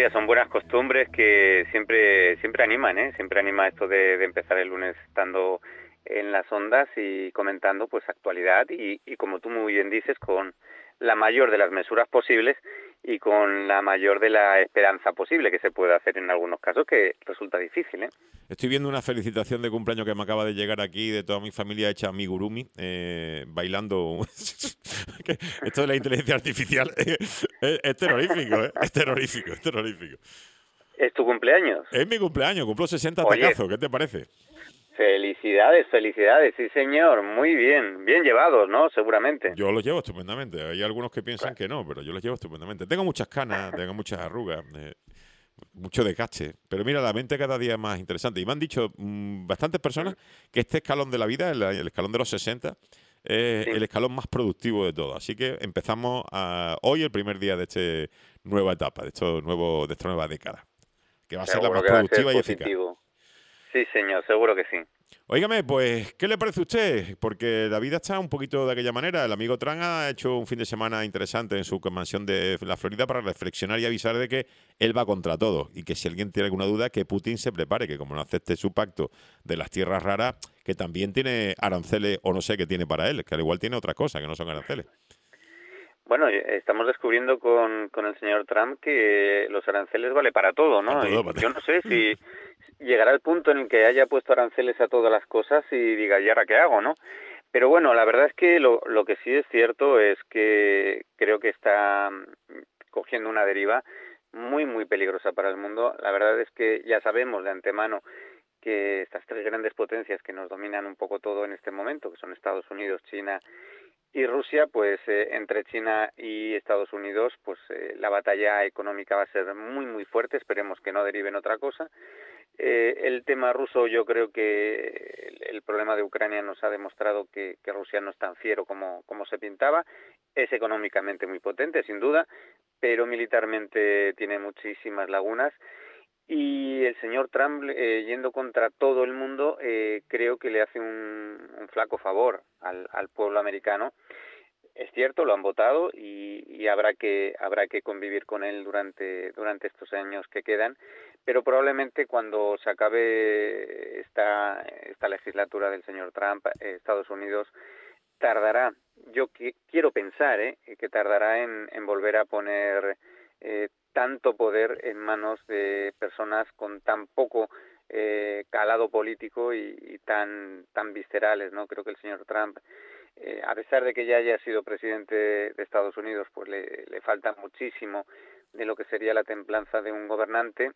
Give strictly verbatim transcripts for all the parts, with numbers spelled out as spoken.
Oye, son buenas costumbres que siempre siempre animan, ¿eh? Siempre anima esto de, de empezar el lunes estando en las ondas y comentando pues actualidad y, y como tú muy bien dices, con la mayor de las mesuras posibles y con la mayor de la esperanza posible que se puede hacer en algunos casos, que resulta difícil, ¿eh? Estoy viendo una felicitación de cumpleaños que me acaba de llegar aquí de toda mi familia hecha amigurumi, eh, bailando. Que esto de la inteligencia artificial es, es- es terrorífico, ¿eh? Es terrorífico, es terrorífico. ¿Es tu cumpleaños? Es mi cumpleaños, cumplo sesenta Oye, tacazo, ¿qué te parece? felicidades, felicidades, sí señor, muy bien, bien llevados, ¿no? Seguramente. Yo los llevo estupendamente. Hay algunos que piensan que no, pero yo los llevo estupendamente. Tengo muchas canas, tengo muchas arrugas, eh, mucho desgaste. Pero mira, la mente cada día es más interesante. Y me han dicho mm, bastantes personas que este escalón de la vida, el, el escalón de los sesenta, es Sí, el escalón más productivo de todo. Así que empezamos a, hoy el primer día de esta nueva etapa, de, esto nuevo, de esta nueva década, que va a ser la seguro más que va a ser productiva y eficaz. positivo. Sí señor, seguro que sí. Óigame, pues, ¿qué le parece a usted? Porque la vida está un poquito de aquella manera. El amigo Trump ha hecho un fin de semana interesante en su mansión de la Florida para reflexionar y avisar de que él va contra todo y que si alguien tiene alguna duda, que Putin se prepare, que como no acepte su pacto de las tierras raras, que también tiene aranceles o no sé qué tiene para él, que al igual tiene otras cosas que no son aranceles. Bueno, eh, estamos descubriendo con, con el señor Trump que los aranceles vale para todo, Para ¿no? todo, Y para yo todo. no sé si llegará el punto en el que haya puesto aranceles a todas las cosas y diga, ¿y ahora qué hago, no? Pero bueno, la verdad es que lo, lo que sí es cierto es que creo que está mm, cogiendo una deriva muy, muy peligrosa para el mundo. La verdad es que ya sabemos de antemano que estas tres grandes potencias que nos dominan un poco todo en este momento, que son Estados Unidos, China y Rusia, pues eh, entre China y Estados Unidos, pues eh, la batalla económica va a ser muy, muy fuerte. Esperemos que no derive en otra cosa. Eh, el tema ruso, yo creo que el, el problema de Ucrania nos ha demostrado que, que Rusia no es tan fiero como, como se pintaba. Es económicamente muy potente, sin duda, pero militarmente tiene muchísimas lagunas. Y el señor Trump, eh, yendo contra todo el mundo, eh, creo que le hace un, un flaco favor al, al pueblo americano. Es cierto, lo han votado y, y habrá que habrá que convivir con él durante durante estos años que quedan, pero probablemente cuando se acabe esta esta legislatura del señor Trump, eh, Estados Unidos tardará, yo que, quiero pensar, eh, que tardará en, en volver a poner eh, tanto poder en manos de personas con tan poco eh, calado político y, y tan tan viscerales, ¿no? Creo que el señor Trump, eh, a pesar de que ya haya sido presidente de Estados Unidos, pues le, le falta muchísimo de lo que sería la templanza de un gobernante.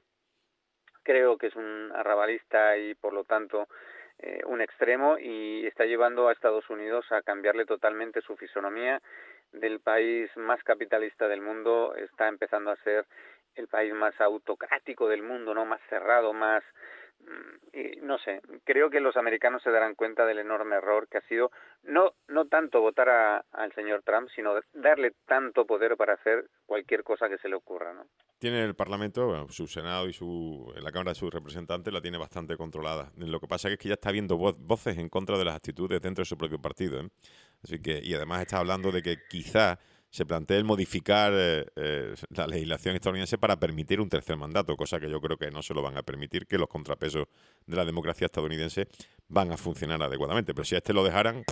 Creo que es un arrabalista y por lo tanto eh, un extremo, y está llevando a Estados Unidos a cambiarle totalmente su fisonomía. Del país más capitalista del mundo está empezando a ser el país más autocrático del mundo, ¿no? Más cerrado, más mm, y no sé, creo que los americanos se darán cuenta del enorme error que ha sido no no tanto votar a, al señor Trump, sino darle tanto poder para hacer cualquier cosa que se le ocurra, ¿no? Tiene el Parlamento, bueno, su Senado y su la Cámara de sus Representantes la tiene bastante controlada. Lo que pasa es que ya está habiendo vo voces en contra de las actitudes dentro de su propio partido, ¿eh? Así que, y además está hablando de que quizá se plantee el modificar eh, eh, la legislación estadounidense para permitir un tercer mandato, cosa que yo creo que no se lo van a permitir, que los contrapesos de la democracia estadounidense van a funcionar adecuadamente. Pero si a este lo dejaran,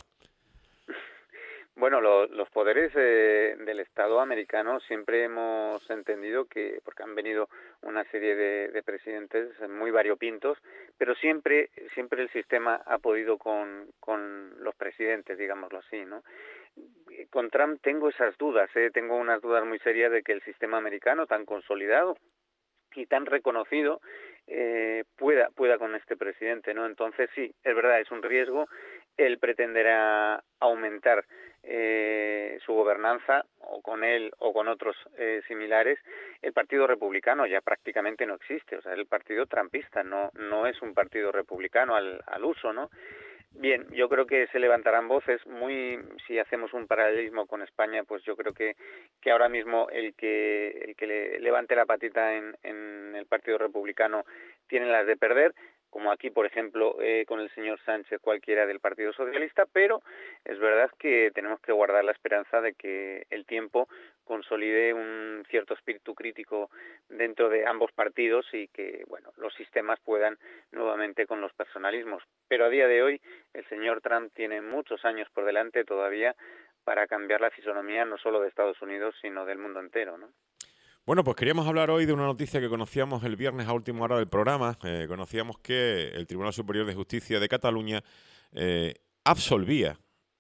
Bueno, lo- los poderes eh, del Estado americano siempre hemos entendido que, porque han venido una serie de, de presidentes muy variopintos, pero siempre, siempre el sistema ha podido con, con los presidentes, digámoslo así, ¿no? Con Trump tengo esas dudas, ¿eh? Tengo unas dudas muy serias de que el sistema americano tan consolidado y tan reconocido eh, pueda pueda con este presidente, ¿no? Entonces sí, es verdad, es un riesgo. Él pretenderá aumentar eh, su gobernanza, o con él o con otros eh, similares. El Partido Republicano ya prácticamente no existe, o sea, el partido trumpista no no es un partido republicano al, al uso, ¿no? Bien, yo creo que se levantarán voces muy, si hacemos un paralelismo con España, pues yo creo que, que ahora mismo el que el que le levante la patita en, en el Partido Republicano tiene las de perder. como aquí, por ejemplo, eh, con el señor Sánchez, cualquiera del Partido Socialista, pero es verdad que tenemos que guardar la esperanza de que el tiempo consolide un cierto espíritu crítico dentro de ambos partidos y que, bueno, los sistemas puedan nuevamente con los personalismos. Pero a día de hoy el señor Trump tiene muchos años por delante todavía para cambiar la fisonomía no solo de Estados Unidos, sino del mundo entero, ¿no? Bueno, pues queríamos hablar hoy de una noticia que conocíamos el viernes a última hora del programa. Eh, conocíamos que el Tribunal Superior de Justicia de Cataluña eh, absolvía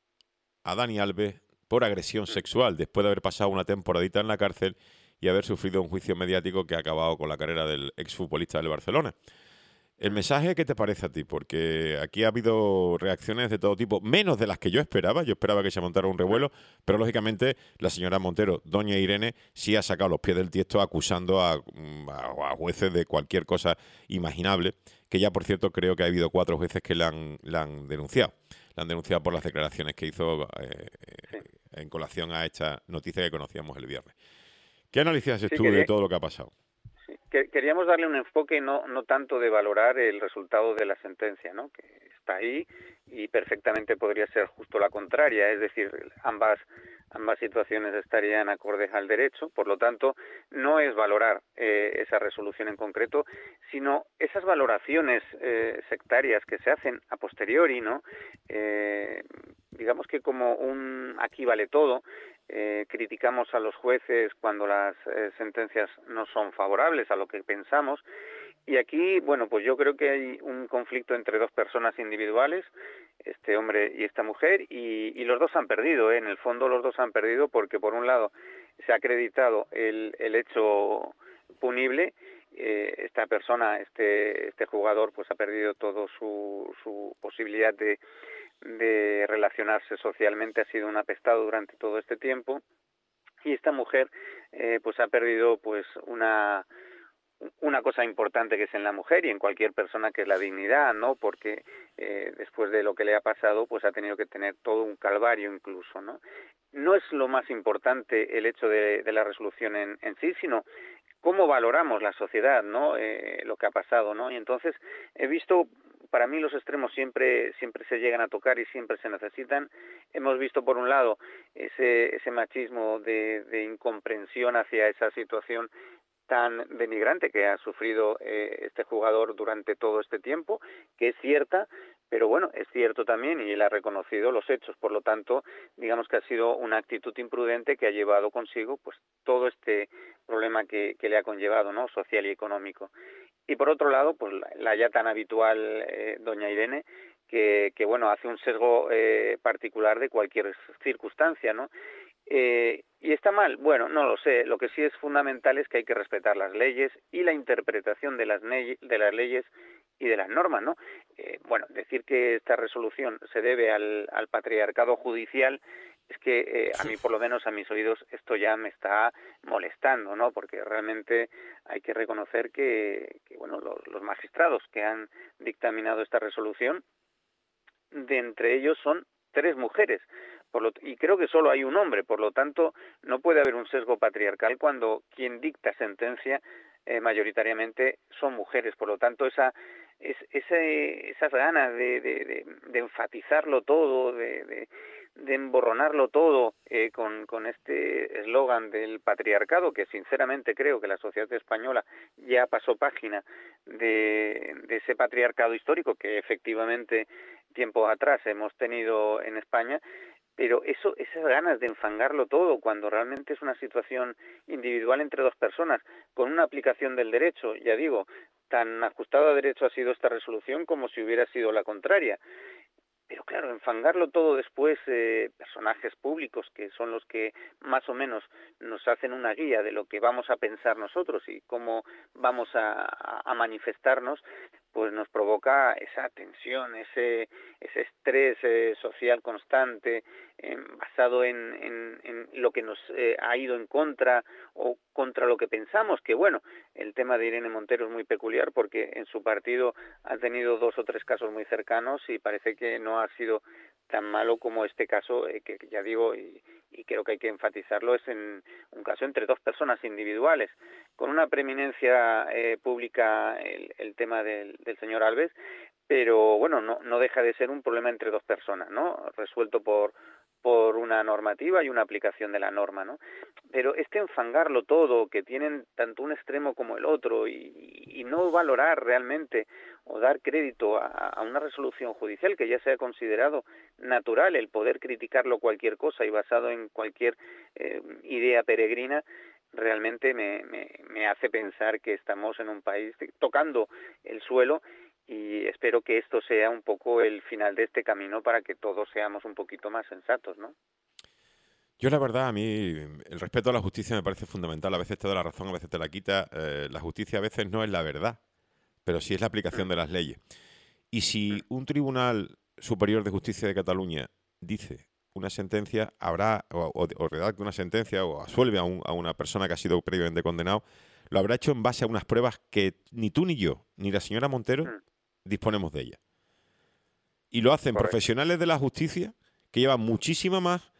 a Dani Alves por agresión sexual después de haber pasado una temporadita en la cárcel y haber sufrido un juicio mediático que ha acabado con la carrera del exfutbolista del Barcelona. El mensaje, ¿qué te parece a ti? Porque aquí ha habido reacciones de todo tipo, menos de las que yo esperaba. Yo esperaba que se montara un revuelo, pero lógicamente la señora Montero, doña Irene, sí ha sacado los pies del tiesto acusando a, a, a jueces de cualquier cosa imaginable, que ya, por cierto, creo que ha habido cuatro jueces que la han, la han denunciado. La han denunciado por las declaraciones que hizo eh, Sí, en colación a esta noticia que conocíamos el viernes. ¿Qué análisis haces sí tú de quería, todo lo que ha pasado? sí. Que- Queríamos darle un enfoque no, no tanto de valorar el resultado de la sentencia, ¿no? Que está ahí y perfectamente podría ser justo la contraria, es decir, ambas ambas situaciones estarían acordes al derecho, por lo tanto, no es valorar eh, esa resolución en concreto, sino esas valoraciones eh, sectarias que se hacen a posteriori, ¿no? Eh, digamos que como un aquí vale todo, eh, criticamos a los jueces cuando las eh, sentencias no son favorables a lo que pensamos, y aquí, bueno, pues yo creo que hay un conflicto entre dos personas individuales, este hombre y esta mujer, y, y los dos han perdido, ¿eh? En el fondo los dos han perdido porque por un lado se ha acreditado el, el hecho punible, eh, esta persona, este, este jugador, pues ha perdido todo su, su posibilidad de, de relacionarse socialmente, ha sido un apestado durante todo este tiempo, y esta mujer eh, pues ha perdido pues una una cosa importante que es en la mujer y en cualquier persona, que es la dignidad, ¿no? Porque eh, después de lo que le ha pasado, pues ha tenido que tener todo un calvario incluso, ¿no? No es lo más importante el hecho de, de la resolución en, en sí, sino cómo valoramos la sociedad, ¿no? Eh, lo que ha pasado, ¿no? Y entonces he visto, para mí los extremos siempre siempre se llegan a tocar y siempre se necesitan. Hemos visto por un lado ese ese machismo de, de incomprensión hacia esa situación tan denigrante que ha sufrido eh, este jugador durante todo este tiempo, que es cierta, pero bueno, es cierto también y él ha reconocido los hechos, por lo tanto, digamos que ha sido una actitud imprudente que ha llevado consigo pues todo este problema que, que le ha conllevado, ¿no? Social y económico. Y por otro lado, pues la, la ya tan habitual eh, doña Irene, que, que bueno, hace un sesgo eh, particular de cualquier circunstancia, ¿no? Eh, ¿Y está mal? Bueno, no lo sé. Lo que sí es fundamental es que hay que respetar las leyes y la interpretación de las, de las leyes y de las normas, ¿no? Eh, bueno, decir que esta resolución se debe al, al patriarcado judicial es que eh, a mí, por lo menos a mis oídos, esto ya me está molestando, ¿no? Porque realmente hay que reconocer que, que bueno, los, los magistrados que han dictaminado esta resolución, de entre ellos son tres mujeres. Por lo, y creo que solo hay un hombre, por lo tanto no puede haber un sesgo patriarcal cuando quien dicta sentencia eh, mayoritariamente son mujeres, por lo tanto esa es, ese, esas ganas de, de, de, de enfatizarlo todo, de, de, de emborronarlo todo eh, con, con este eslogan del patriarcado, que sinceramente creo que la sociedad española ya pasó página de, de ese patriarcado histórico que efectivamente tiempos atrás hemos tenido en España, pero eso, esas ganas de enfangarlo todo cuando realmente es una situación individual entre dos personas, con una aplicación del derecho, ya digo, tan ajustada a derecho ha sido esta resolución como si hubiera sido la contraria. Pero claro, enfangarlo todo después, eh, personajes públicos que son los que más o menos nos hacen una guía de lo que vamos a pensar nosotros y cómo vamos a, a manifestarnos, pues nos provoca esa tensión, ese, ese estrés eh, social constante, eh, basado en, en, en lo que nos eh, ha ido en contra o contra lo que pensamos, que bueno, el tema de Irene Montero es muy peculiar porque en su partido ha tenido dos o tres casos muy cercanos y parece que no ha sido tan malo como este caso, eh, que ya digo, y, y creo que hay que enfatizarlo, es en un caso entre dos personas individuales, con una preeminencia eh, pública el, el tema del, del señor Alves, pero bueno, no, no deja de ser un problema entre dos personas, ¿no? Resuelto por por una normativa y una aplicación de la norma, ¿no? Pero este enfangarlo todo, que tienen tanto un extremo como el otro, y, y no valorar realmente o dar crédito a, a una resolución judicial que ya se ha considerado natural el poder criticarlo cualquier cosa y basado en cualquier eh, idea peregrina, realmente me, me, me hace pensar que estamos en un país tocando el suelo, y espero que esto sea un poco el final de este camino para que todos seamos un poquito más sensatos, ¿no? Yo la verdad, a mí el respeto a la justicia me parece fundamental. A veces te da la razón, a veces te la quita. Eh, la justicia a veces no es la verdad, pero sí es la aplicación Mm, de las leyes. Y si mm, un Tribunal Superior de Justicia de Cataluña dice una sentencia, habrá, o, o, o redacta una sentencia, o absuelve a, un, a una persona que ha sido previamente condenado, lo habrá hecho en base a unas pruebas que ni tú ni yo, ni la señora Montero, mm, disponemos de ellas. Y lo hacen correcto. profesionales de la justicia que llevan muchísima más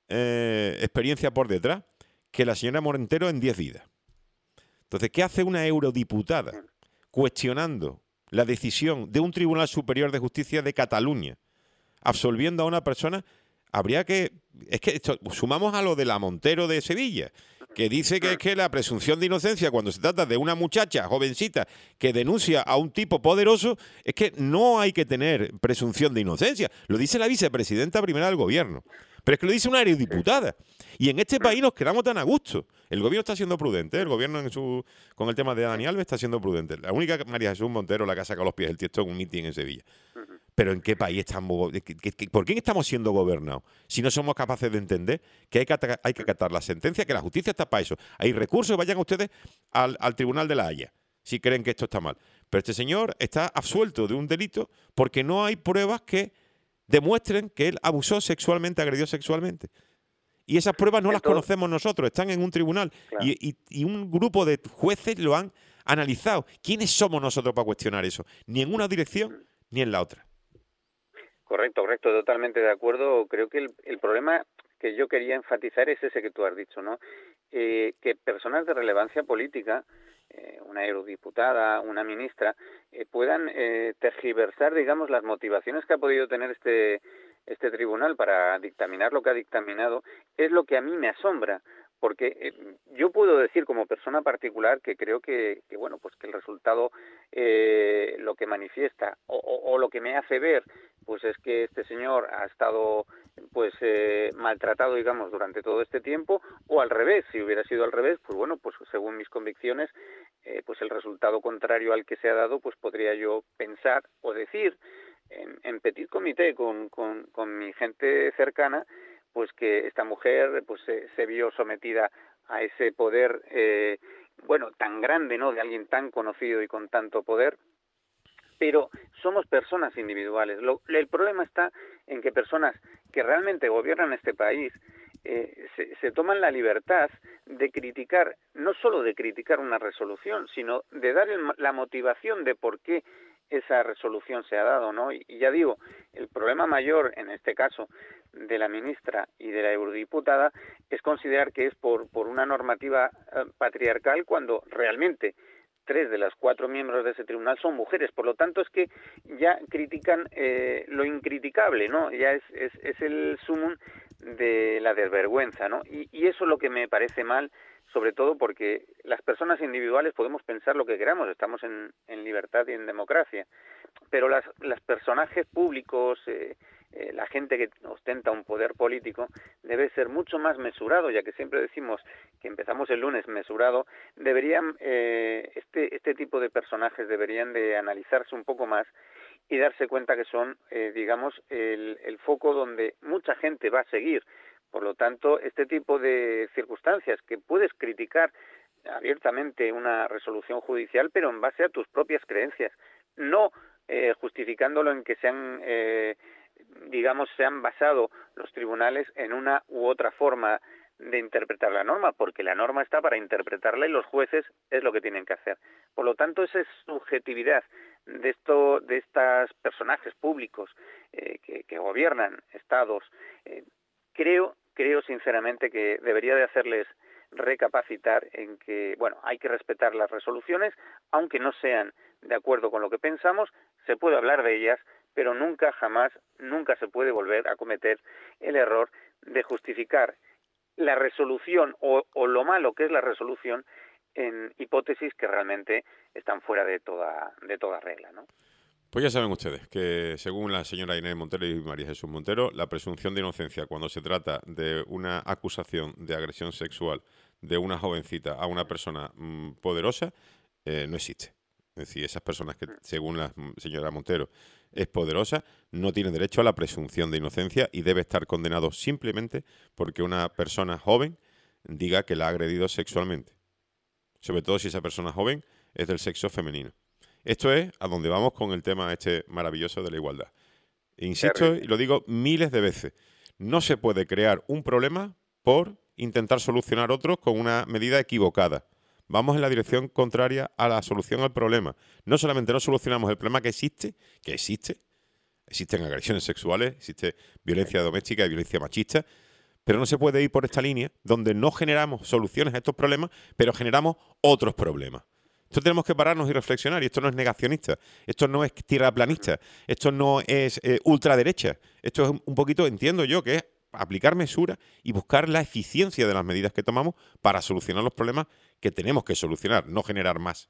eh, experiencia por detrás que la señora Montero en diez vidas. Entonces, ¿qué hace una eurodiputada Mm, cuestionando la decisión de un Tribunal Superior de Justicia de Cataluña, absolviendo a una persona? Habría que... Es que esto, sumamos a lo de la Montero de Sevilla, que dice que es mm, que la presunción de inocencia cuando se trata de una muchacha jovencita que denuncia a un tipo poderoso, es que no hay que tener presunción de inocencia. Lo dice la vicepresidenta primera del gobierno. Pero es que lo dice una sí, eurodiputada. Y en este mm, país nos quedamos tan a gusto. El gobierno está siendo prudente, ¿eh? El gobierno en su, con el tema de sí, Dani Alves está siendo prudente. La única María Jesús Montero la que ha sacado los pies el tiesto en un mitin en Sevilla. mm, Pero ¿en qué país estamos? ¿Qué- qué- qué- ¿Por qué estamos siendo gobernados? Si no somos capaces de entender que hay que, ata- hay que mm, acatar la sentencia, que la justicia está para eso. Hay recursos, vayan ustedes al, al Tribunal de la Haya, si creen que esto está mal. Pero este señor está absuelto de un delito porque no hay pruebas que demuestren que él abusó sexualmente, agredió sexualmente. Y esas pruebas no las Entonces, conocemos nosotros, están en un tribunal y, claro. y- y un grupo de jueces lo han analizado. ¿Quiénes somos nosotros para cuestionar eso? Ni en una dirección Mm. ni en la otra. Correcto, correcto, totalmente de acuerdo. Creo que el, el problema que yo quería enfatizar es ese que tú has dicho, ¿no? Eh, que personas de relevancia política, eh, una eurodiputada, una ministra, eh, puedan eh, tergiversar, digamos, las motivaciones que ha podido tener este este tribunal para dictaminar lo que ha dictaminado, es lo que a mí me asombra, porque eh, yo puedo decir como persona particular que creo que, que bueno, pues que el resultado eh, lo que manifiesta o, o, o lo que me hace ver pues es que este señor ha estado pues eh, maltratado, digamos, durante todo este tiempo, o al revés, si hubiera sido al revés, pues bueno, pues según mis convicciones, eh, pues el resultado contrario al que se ha dado, pues podría yo pensar o decir en, en petit comité con, con, con mi gente cercana, pues que esta mujer pues se, se vio sometida a ese poder, eh, bueno, tan grande, ¿no?, de alguien tan conocido y con tanto poder, pero somos personas individuales. Lo, el problema está en que personas que realmente gobiernan este país eh, se, se toman la libertad de criticar, no solo de criticar una resolución, sino de dar el, la motivación de por qué esa resolución se ha dado, ¿no? Y, y ya digo, el problema mayor en este caso de la ministra y de la eurodiputada es considerar que es por, por una normativa eh, patriarcal cuando realmente tres de las cuatro miembros de ese tribunal son mujeres, por lo tanto es que ya critican eh, lo incriticable, ¿no? Ya es, es, es el sumum de la desvergüenza, ¿no? Y, y eso es lo que me parece mal, sobre todo porque las personas individuales podemos pensar lo que queramos, estamos en, en libertad y en democracia, pero las, los personajes públicos, eh, eh, la gente que ostenta un poder político, debe ser mucho más mesurado, ya que siempre decimos que empezamos el lunes mesurado, deberían, eh, este, este tipo de personajes deberían de analizarse un poco más y darse cuenta que son, eh, digamos, el, el foco donde mucha gente va a seguir. Por lo tanto, este tipo de circunstancias que puedes criticar abiertamente una resolución judicial, pero en base a tus propias creencias, no eh, justificándolo en que sean, eh, digamos, se han basado los tribunales en una u otra forma de interpretar la norma, porque la norma está para interpretarla y los jueces es lo que tienen que hacer. Por lo tanto, esa es subjetividad de esto, de estos personajes públicos eh, que, que gobiernan estados. Eh, creo creo sinceramente que debería de hacerles recapacitar en que, bueno, hay que respetar las resoluciones, aunque no sean de acuerdo con lo que pensamos, se puede hablar de ellas, pero nunca, jamás, nunca se puede volver a cometer el error de justificar la resolución o, o lo malo que es la resolución en hipótesis que realmente están fuera de toda, de toda regla, ¿no? Pues ya saben ustedes que según la señora Inés Montero y María Jesús Montero, la presunción de inocencia cuando se trata de una acusación de agresión sexual de una jovencita a una persona mmm, poderosa eh, no existe. Es decir, esas personas que, según la señora Montero, es poderosa, no tienen derecho a la presunción de inocencia y debe estar condenado simplemente porque una persona joven diga que la ha agredido sexualmente. Sobre todo si esa persona joven es del sexo femenino. Esto es a donde vamos con el tema este maravilloso de la igualdad. E insisto, Terrible. y lo digo miles de veces, no se puede crear un problema por intentar solucionar otro con una medida equivocada. Vamos en la dirección contraria a la solución al problema. No solamente no solucionamos el problema que existe, que existe, existen agresiones sexuales, existe violencia doméstica y violencia machista, pero no se puede ir por esta línea donde no generamos soluciones a estos problemas, pero generamos otros problemas. Esto tenemos que pararnos y reflexionar, y esto no es negacionista, esto no es tierraplanista, esto no es eh, ultraderecha, esto es un poquito, entiendo yo, que es aplicar mesura y buscar la eficiencia de las medidas que tomamos para solucionar los problemas que tenemos que solucionar, no generar más.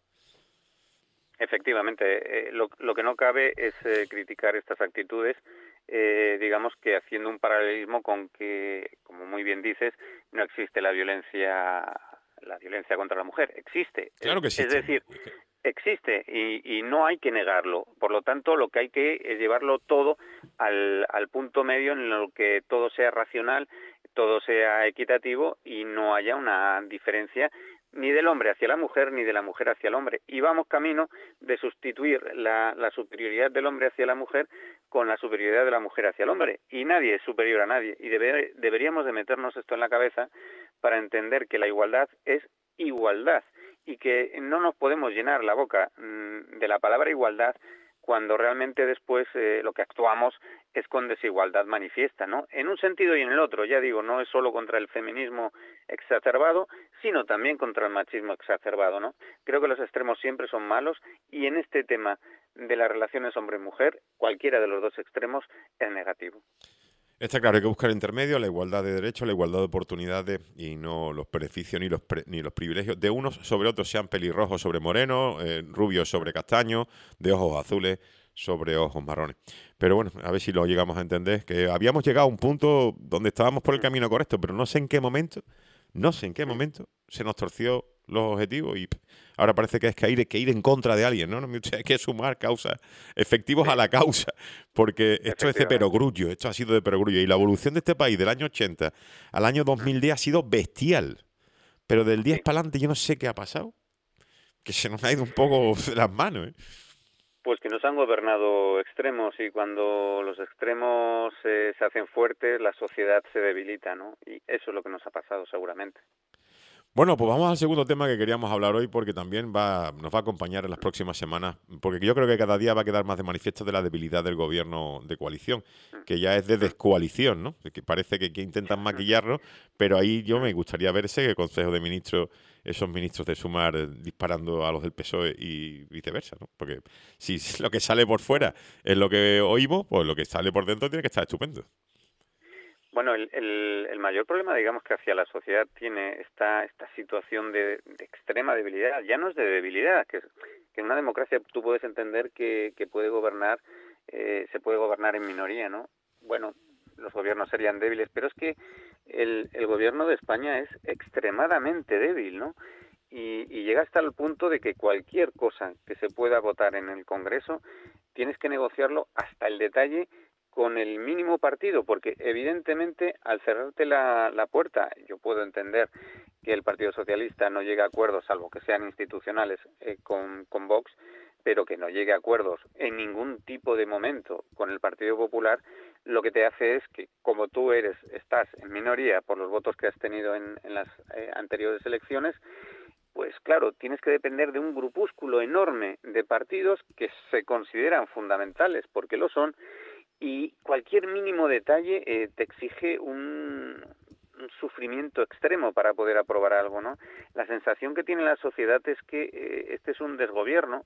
Efectivamente, eh, lo, lo que no cabe es eh, criticar estas actitudes, eh, digamos que haciendo un paralelismo con que, como muy bien dices, no existe la violencia, la violencia contra la mujer, existe, es, Claro que es existe. decir, existe y, y no hay que negarlo. Por lo tanto, lo que hay que es llevarlo todo al, al punto medio en lo que todo sea racional, todo sea equitativo y no haya una diferencia ni del hombre hacia la mujer, ni de la mujer hacia el hombre. Y vamos camino de sustituir la, la superioridad del hombre hacia la mujer con la superioridad de la mujer hacia el hombre. Y nadie es superior a nadie. Y debe, deberíamos de meternos esto en la cabeza para entender que la igualdad es igualdad y que no nos podemos llenar la boca mmm, de la palabra igualdad cuando realmente después eh, lo que actuamos es con desigualdad manifiesta, ¿no? En un sentido y en el otro, ya digo, no es solo contra el feminismo exacerbado, sino también contra el machismo exacerbado, ¿no? Creo que los extremos siempre son malos y en este tema de las relaciones hombre-mujer, cualquiera de los dos extremos es negativo. Está claro, hay que buscar el intermedio, la igualdad de derechos, la igualdad de oportunidades y no los beneficios ni los pre, ni los privilegios de unos sobre otros, sean pelirrojos sobre morenos, eh, rubios sobre castaños, de ojos azules sobre ojos marrones. Pero bueno, a ver si lo llegamos a entender, que habíamos llegado a un punto donde estábamos por el camino correcto, pero no sé en qué momento, no sé en qué momento se nos torció los objetivos y ahora parece que es que ir, que ir en contra de alguien, ¿no? Hay que sumar causas, efectivos sí. a la causa, porque esto es de perogrullo, esto ha sido de perogrullo y la evolución de este país del año ochenta al año dos mil diez ha sido bestial, pero del diez sí. para adelante yo no sé qué ha pasado, que se nos ha ido un poco de las manos, ¿eh? Pues que nos han gobernado extremos y cuando los extremos eh, se hacen fuertes, la sociedad se debilita, ¿no? Y eso es lo que nos ha pasado seguramente. Bueno, pues vamos al segundo tema que queríamos hablar hoy porque también va, nos va a acompañar en las próximas semanas, porque yo creo que cada día va a quedar más de manifiesto de la debilidad del gobierno de coalición, que ya es de descoalición, ¿no? Que parece que, que intentan maquillarlo, pero ahí yo me gustaría ver ese Consejo de Ministros, esos ministros de Sumar eh, disparando a los del P S O E y viceversa, ¿no? Porque si lo que sale por fuera es lo que oímos, pues lo que sale por dentro tiene que estar estupendo. Bueno, el, el, el mayor problema, digamos, que hacia la sociedad tiene esta esta situación de, de extrema debilidad. Ya no es de debilidad, que, que en una democracia tú puedes entender que, que puede gobernar, eh, se puede gobernar en minoría, ¿no? Bueno, los gobiernos serían débiles, pero es que el, el gobierno de España es extremadamente débil, ¿no? Y, y llega hasta el punto de que cualquier cosa que se pueda votar en el Congreso tienes que negociarlo hasta el detalle con el mínimo partido, porque evidentemente al cerrarte la, la puerta, yo puedo entender que el Partido Socialista no llegue a acuerdos, salvo que sean institucionales, eh, con, con Vox, pero que no llegue a acuerdos en ningún tipo de momento con el Partido Popular, lo que te hace es que, como tú eres, estás en minoría por los votos que has tenido en, en las eh, anteriores elecciones, pues claro, tienes que depender de un grupúsculo enorme de partidos que se consideran fundamentales, porque lo son, y cualquier mínimo detalle eh, te exige un un sufrimiento extremo para poder aprobar algo, ¿no? La sensación que tiene la sociedad es que eh, este es un desgobierno,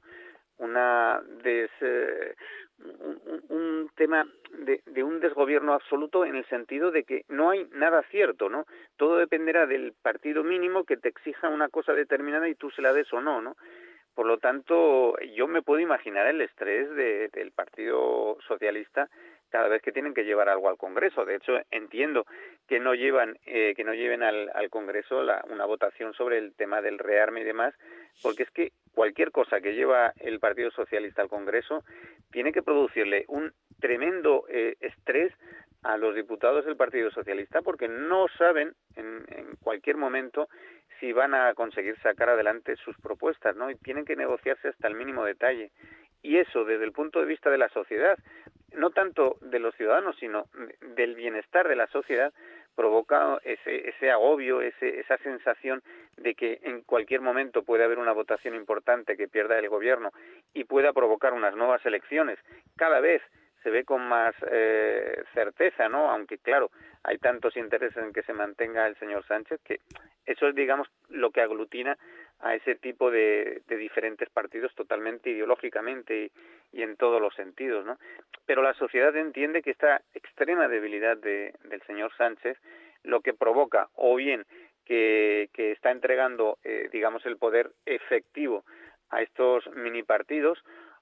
una des, eh, un, un tema de, de un desgobierno absoluto en el sentido de que no hay nada cierto, ¿no? Todo dependerá del partido mínimo que te exija una cosa determinada y tú se la des o no, ¿no? Por lo tanto, yo me puedo imaginar el estrés de, del Partido Socialista cada vez que tienen que llevar algo al Congreso. De hecho, entiendo que no llevan, eh, que no lleven al, al Congreso la, una votación sobre el tema del rearme y demás, porque es que cualquier cosa que lleva el Partido Socialista al Congreso tiene que producirle un tremendo eh, estrés a los diputados del Partido Socialista, porque no saben en, en cualquier momento si van a conseguir sacar adelante sus propuestas, ¿no? Y tienen que negociarse hasta el mínimo detalle. Y eso, desde el punto de vista de la sociedad, no tanto de los ciudadanos, sino del bienestar de la sociedad, provoca ese, ese agobio, ese, esa sensación de que en cualquier momento puede haber una votación importante que pierda el gobierno y pueda provocar unas nuevas elecciones. Cada vez se ve con más eh, certeza, ¿no? Aunque, claro, hay tantos intereses en que se mantenga el señor Sánchez que eso es, digamos, lo que aglutina a ese tipo de, de diferentes partidos totalmente ideológicamente y, y en todos los sentidos, ¿no? Pero la sociedad entiende que esta extrema debilidad de, del señor Sánchez lo que provoca o bien que, que está entregando, eh, digamos, el poder efectivo a estos mini partidos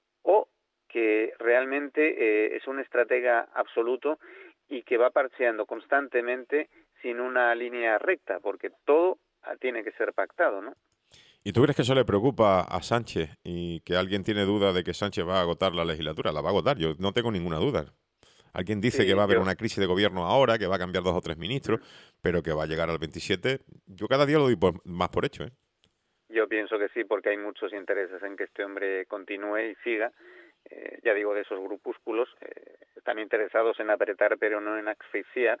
o que realmente eh, es un estratega absoluto y que va parcheando constantemente sin una línea recta, porque todo tiene que ser pactado, ¿no? ¿Y tú crees que eso le preocupa a Sánchez y que alguien tiene duda de que Sánchez va a agotar la legislatura? La va a agotar, yo no tengo ninguna duda. Alguien dice que va a Sí, haber yo, una crisis de gobierno ahora, que va a cambiar dos o tres ministros, pero que va a llegar al veintisiete. Yo cada día lo doy por- más por hecho, ¿eh? yo pienso que sí, porque hay muchos intereses en que este hombre continúe y siga. Eh, ya digo, de esos grupúsculos, eh, están interesados en apretar pero no en asfixiar.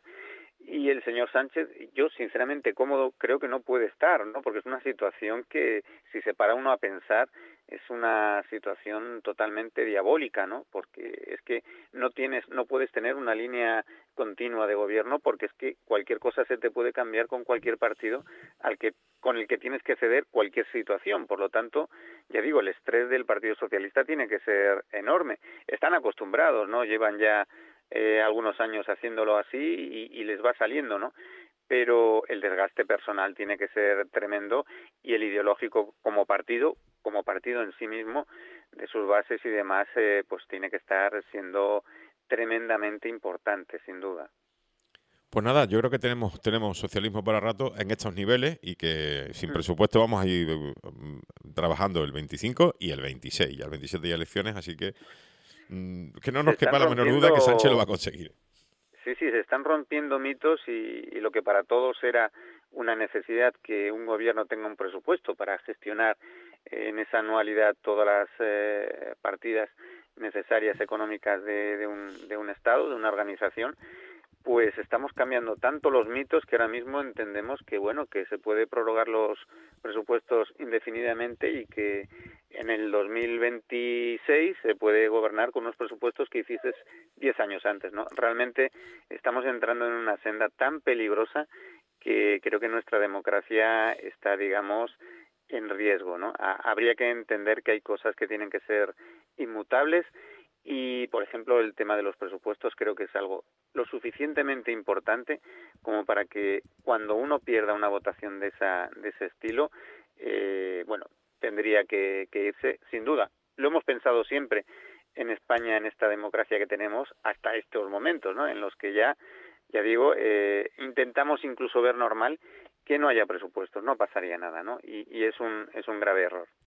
Y el señor Sánchez, yo sinceramente cómodo creo que no puede estar, ¿no? Porque es una situación que, si se para uno a pensar, es una situación totalmente diabólica, ¿no? Porque es que no tienes, no puedes tener una línea continua de gobierno, porque es que cualquier cosa se te puede cambiar con cualquier partido al que con el que tienes que ceder cualquier situación. Por lo tanto, ya digo, el estrés del Partido Socialista tiene que ser enorme. Están acostumbrados, ¿no? Llevan ya eh, algunos años haciéndolo así y, y les va saliendo, ¿no? Pero el desgaste personal tiene que ser tremendo y el ideológico como partido, como partido en sí mismo, de sus bases y demás, eh, pues tiene que estar siendo tremendamente importante, sin duda. Pues nada, yo creo que tenemos, tenemos socialismo para rato en estos niveles y que sin Mm. presupuesto vamos a ir mm, trabajando el veinticinco y el veintiséis. Y al veintisiete hay elecciones, así que mm, que no Se nos están quepa la menor duda que Sánchez lo va a rompiendo, conseguir. sí, sí, se están rompiendo mitos y, y lo que para todos era una necesidad que un gobierno tenga un presupuesto para gestionar eh, en esa anualidad todas las eh, partidas necesarias económicas de, de, un, de un Estado, de una organización, pues estamos cambiando tanto los mitos que ahora mismo entendemos que bueno, que se puede prorrogar los presupuestos indefinidamente y que en el dos mil veintiséis se puede gobernar con unos presupuestos que hiciste diez años antes, ¿no? Realmente estamos entrando en una senda tan peligrosa que creo que nuestra democracia está, digamos, en riesgo, ¿no? Ha- habría que entender que hay cosas que tienen que ser inmutables y, por ejemplo, el tema de los presupuestos creo que es algo lo suficientemente importante como para que cuando uno pierda una votación de esa de ese estilo, eh, bueno, tendría que, que irse, sin duda. Lo hemos pensado siempre en España, en esta democracia que tenemos, hasta estos momentos, ¿no? En los que ya, ya digo, eh, intentamos incluso ver normal que no haya presupuestos, no pasaría nada, ¿no? Y, y es un es un grave error.